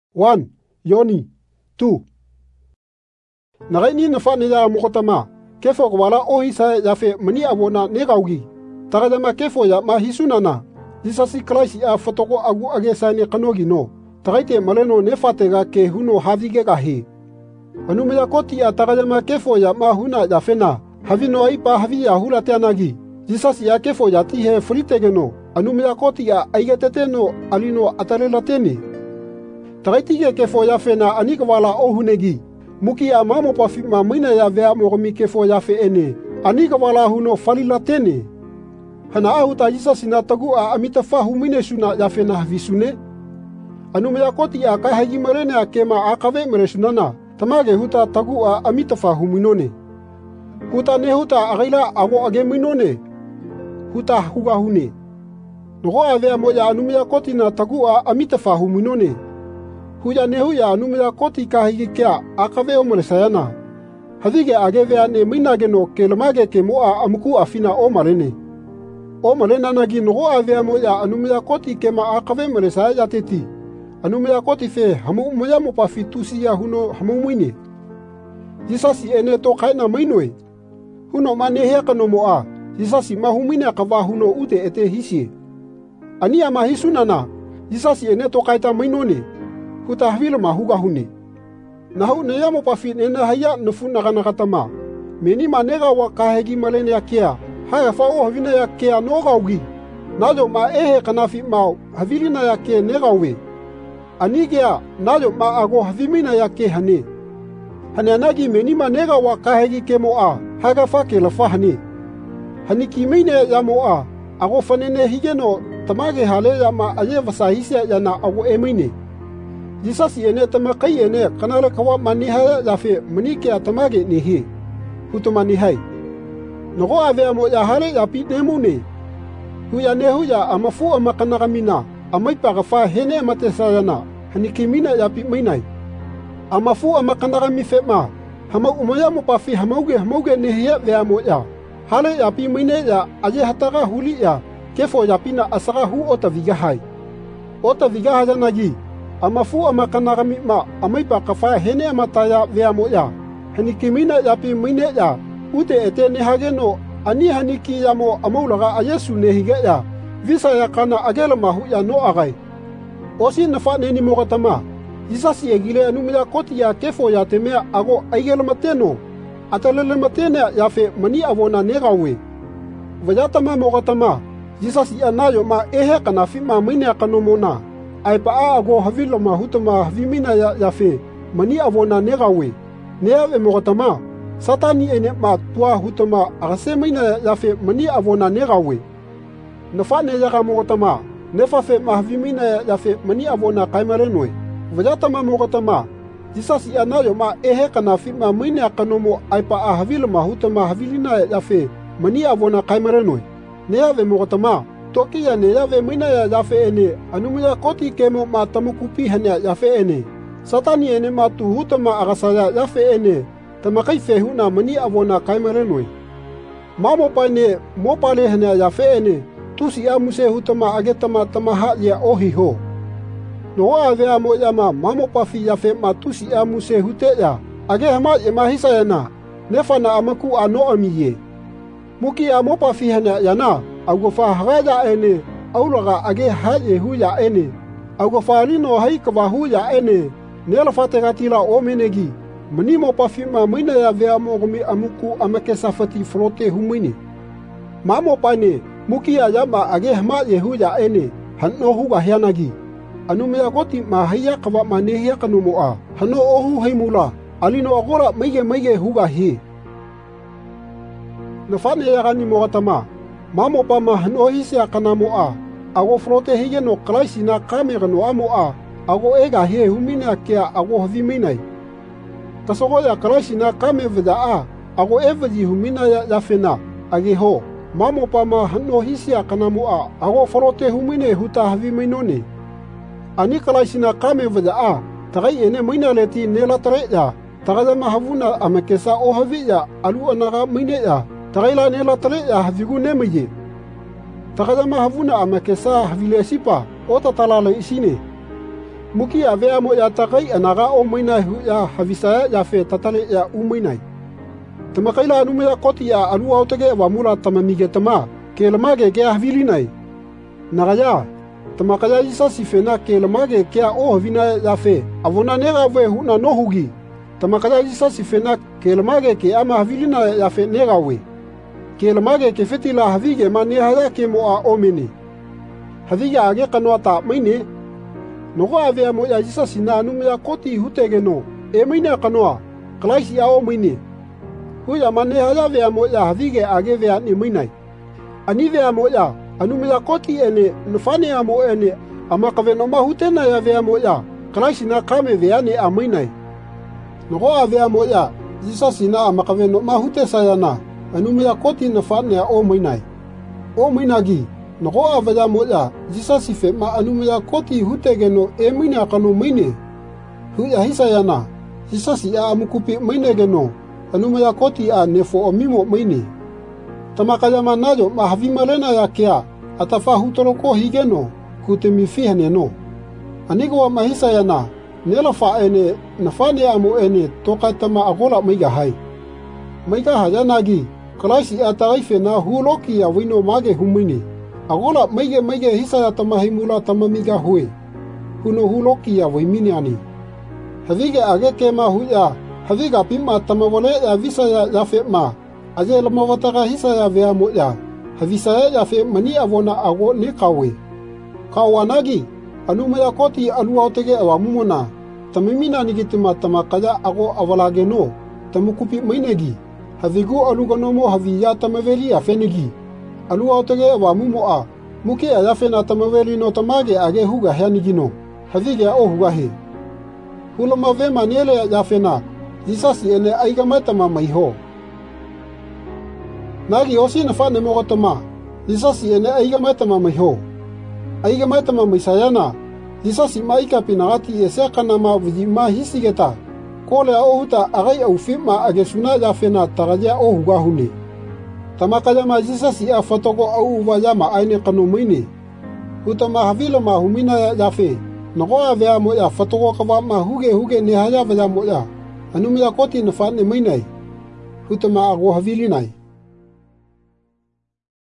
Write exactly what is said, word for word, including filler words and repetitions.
one. Yoni. two. Nagaini nafane ya mokotama. Kefo wala ohisa yafe mani abona negaugi. Tagadama kefo ya mahisunana. Jisasi Christ a fotoko agu agesani kanogi no. Tagaite maleno nefatega ke huno havige gahi. Anumya koti a tagadama kefo ya mahuna ya fena. Havino aipa havi ya hula teanagi. Jisasi ya kefo ya tihe fritegeno. Anumya koti ya aigeteteno alino atalelateni. Tagaitige kefo ya fena anikwala ohunegi. Muki ya mamo pafima mina ya vea moromi kefo ya fe ene. Anikwala huno falilateni. Hana ahuta Jisasi na tagu a amitafa humine suna ya fena havisune. Anumya koti ya kai haji marene a kema akave meresunana. Tamage huta tagu a amitafa huminone. Huta ne huta agaila ago age minone. Huta huga hune. Nogo avea moja anumya koti na tagu a amitafa huminone. Huja ne huya anumya koti kahigi kia akave omole sayana. Havige agevea ne minage no kelomage ke moa amuku afina o marene. O marena nagi nogo avea moja anumya koti kema akave mole saya teti. Anumya koti fe hamu moja mopa fitusi ya huno hamu mwine. Jisasi ene to kaina mwinwe. Huno mane heka no moa. Jisasi mahumine akava huno ute ete hisi. Ania mahisunana. Jisasi ene to kaita mwinone. Huta havilo mahuga hune. Nahu ne yamo pafi nene haya nufuna kana katama. Meni manega wa kahegi malene ya kia. Haya fa o havina ya kia noga ugi. Najo ma ehe kanafi mao havilina ya kia nega uwe. Anigea najo ma ago havimina ya kia hane. Hane anagi meni manega wa kahegi kemo a. Haga fa ke lafa hane. Hani kimine ya mo a. Ago fanene higeno tamage hale ya ma aye vasahisia ya na ago emine. Jisasi ene tamakai ene kanala kawa maniha yafe manike atamage nehi. Huto manihai. Nogo avea mo ya hale ya pi nemune. Huya ne huya amafu amakanagamina. Amaipa gafa hene matesayana. Hanikimina ya pi mainai. Amafu amakanagami fema. Hama umaya mo pafi hamauge hamauge nehiya vea mo ya. Hale ya pi maine ya aje hataga huli ya. Kefo ya pina asaga hu otavigahai. Otavigahai nagi. Amafu amakanagami ma amaipa kafa hene amataya vea mo ya. Hanikimina ya pi maine ya. Ute ete nehageno ani haniki ya mo amaulaga ayesu nehige ya. Visa ya kana agela mahu ya no agai. Osi nafa neni mogatama. Jisasi egile anumya koti ya kefo ya temea ago aigela mateno. Atalele matene ya fe mani avona negawe. Vajatama mogatama. Jisasi anayo ma ehe kana fima maine kanomona. Aipa a ago havilo mahutama havimina ya, ya fe mani avona negawe. Neave mogatama. Satani ene ma tua hutama agase maina ya fe mani avona negawe. Nafane yaga mogatama. Nefa fe mahavimina ya fe mani avona kaimarenwe. Vajatama mogatama. Jisasi anayo ma ehe kana fima maine kanomo aipa a havilo mahutama havilina ya fe mani avona kaimarenwe. Neave mogatama. Toki ya ne yave maina ya yafe ene. Anumya koti kemo ma tamukupi hane yafe ene. Satani ene ma tu hutama agasaya yafe ene. Tamakai fehuna mani avona kaimarenwe. Mamo paine mo pale hane yafe ene. Tusi amuse hutama agetama tamaha ya ohiho. No avea mo yama mamo pafi yafe ma tusi amuse hute ya. Age hama ema hisa yana. Nefana amaku ano amiye. Muki amo pafi hane yana. Augofa haraja ene. Aulaga age haye hu ya ene. Augofa lino haikava hu ya ene. Nela fategatila omenegi. Manimo pafima maina ya vea mogomi amuku amakesa fati frote humini. Mamo paine muki ya yama age hama yehu ya ene. Hanno huga hianagi. Anumya koti mahaya kawa manehia kanumoa. Hanno ohu haimula. Alino agora maige maige huga hi. Nafane ya gani mogatama. Mamo pama hanno hisia kanamoa. Ago frote hige no klaisi na kame gano amoa. Ago ega he humina kia ago haviminai. Tasogo ya kalaisi na kame veda ago evadi humina ya, ya fena age ho mamo pama hanno hisia kanamoa ago forote humine huta havi mainone ani kalaisi na kame veda tagai ene maina leti nela tare ya tagadama havuna amakesa o havi ya alu anaga maine ya tagaila nela tare ya havigu nemiye tagadama havuna amakesa havile sipa o tatalala isine mukia vea mo ya takai anaga o mainai hu ya havisaya ya fe tatale ya umainai. Tamakaila anume ya koti ya alu autege wa mula tamamige tama ke lamage ke havilinai. Nagaya tamakaya isa si fena ke lamage ke o havina ya fe avona nega ve huna no hugi. Tamakaya isa si fena ke lamage ke ama havilina ya fe nega we. Ke lamage ke fetila havige ma nehaya ke mo a omeni. Havige age kanwa ta maine. Nogo avea mo ya isa sina anume ya koti hutege no e maine kanwa klaisi ya o maine. Huya manehaya vea mo ya havige age vea ni mainai. Ani vea mo ya anume ya koti ene nufane ya mo ene ama kaveno mahutena ya vea mo ya klaisi na kame vea ni a mainai. Nogo avea mo ya isa sina ama kaveno mahute sayana anume ya koti nufane ya o mainai. O mainagi nogo avea mo ya isa sife ma anume ya koti hutege no e maine akano maine. Huya hisayana isa si ya amukupi maine geno anume ya koti a nefo o mimo maine. Tamakaya manayo mahavimalena ya kea atafa hutoroko higeno hutemi fihane no. Anigo wa mahisa yana nelafa ene nafane amo ene toka tama agola maiga hai. Maiga hayanagi kalaisi ataife na huloki ya wino mage humini. Agola maige maige hisa ya tamahimula tamamiga hue. Huno huloki ya wimini ani. Havige age kema huya haviga pima tamawale ya visa ya yafe ma. Aje lamawataka hisa ya vea mo ya. Havisa ya yafe mani avona ago ne kawe. Kawanagi anume ya koti alu autege awa mumona. Tamimina nigitima tamakaya ago avalage no. Tamukupi mainegi. Havigu aluganomo havi ya tamaveli ya fenegi. Alu autege awa mumo a. Muke ya yafe na tamaveli no tamage age huga heanigino. Havige o huga he. Hulama vema niele ya yafe na. Jisasi ene aigamatama maiho. Nagi osi na fane mogotama. Jisasi ene aigamatama maiho. Aigamatama maisayana. Jisasi maika pinagati esekana ma vijima hisigeta. Kole a ohuta agai au fima agesuna ya fena tagaja o hugahune. Tamakayama jisasi a fatoko au uvayama aine kanumaine. Hutama havila ma humina ya fe. Nogoa vea mo ya fatoko kawa ma huge huge nehaya vaya mo ya. Anume ya koti nafane mainai. Hutama ago havilinai.